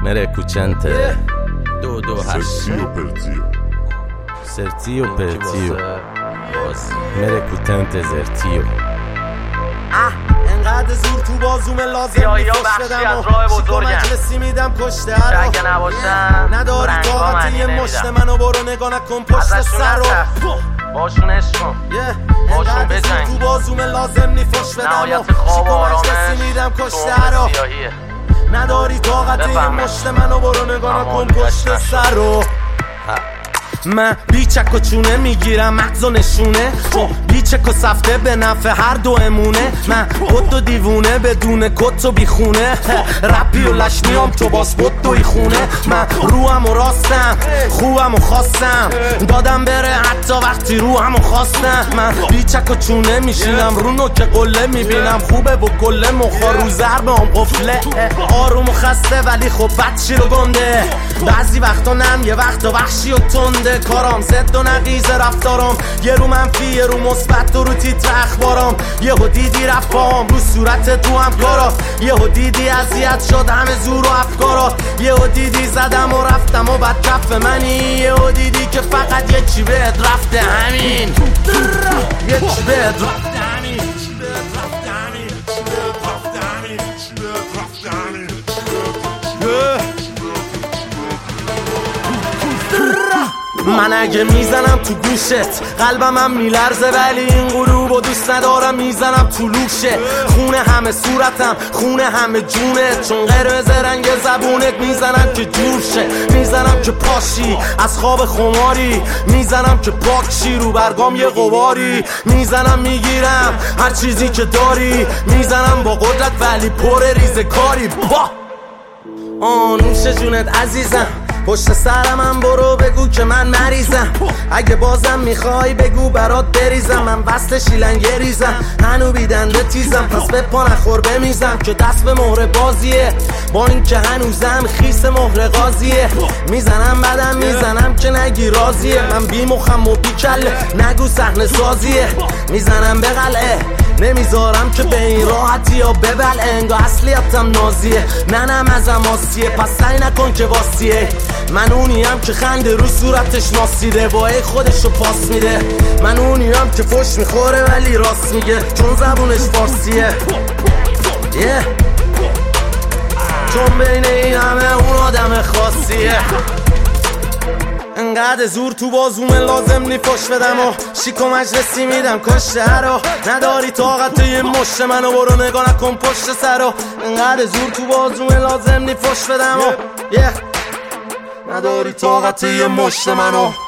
Merecutente 228 Sertio Pertio Merecutente Zertio انقدر زور تو بازوم لازم میفش بدم و شیکا مجلسی میدم کشته هر نداری طاقت یه مشت منو برو نگاه نکن پشت سر رو باشون عشقم باشون بجنگ تو بازوم لازم نیفش بدم و شیکا مجلسی میدم کشته هر رو نداری طاقت یه مشت منو برو نگاه نکن پشت سر رو من بیچک و چونه میگیرم مغز و نشونه بیچک و سفته به نفع هر دو امونه من خود و دیوونه بدون کت و بیخونه رپی و لشنیام تو باز خود و خونه من روحم و راستم خوبم و خواستم دادم بره حتی وقتی روحم و خواستم من بیچک و چونه میشینم رو نوک قله میبینم خوبه و کله مخا رو ضربه هم قفله آروم و خسته ولی خب بچی رو گنده بعضی وقتا نم یه وقتا وحشی و تنده کارام زد و نقیز رفتارم یه رو منفی یه رو مثبت و رو تیتر اخبارم یه ها دیدی رفت پاهم رو صورت تو هم کارا یه ها دیدی اذیت شد همه زور و افکارا یه ها دیدی زدم و رفتم و بد کف منی یه ها دیدی که فقط یه چی بهت رفته همین یه چی بهت رفته همین من اگه میزنم تو گوشت قلبم هم میلرزه ولی این قلوبو دوست ندارم میزنم تو لوشه خونه همه صورتم خونه همه جونت چون قرمز رنگ زبونت میزنم که جور شه میزنم که پاشی از خواب خماری میزنم که پاکشی رو برگام یه غباری میزنم میگیرم هر چیزی که داری میزنم با قدرت ولی پر ریزه کاری نوش جونت عزیزم پشت سرم برو بگو که من مریضم اگه بازم میخوای بگو برات بریزم من وصل شیلنگه ریزم هنو بیدنده تیزم پس به پا نخور بمیزم که دست به مهر بازیه با این که هنوزم خیس مهر قاضیه میزنم بدم میزنم که نگی راضیه من بی مخم و بی کله نگو صحنه سازیه میزنم به قلعه نمیذارم که به این راحتی یا ببل انگا اصلیتم نازیه ننم ازم آسیه پس سعی نکن که واسیه من اونیم که خنده رو صورتش ناسیده وای خودشو پاس میده من اونیم که فش میخوره ولی راست میگه چون زبونش فارسیه چون بین این همه اون آدم خاصیه انقدر زور تو بازوم لازم نی فش بدم و شیک و مجلسی میدم کشته رو نداری طاقت یه مشت منو برو نگاه نکن پشت سر رو انقدر زور تو بازوم لازم نی فش بدم و نداری طاقت یه مشت منو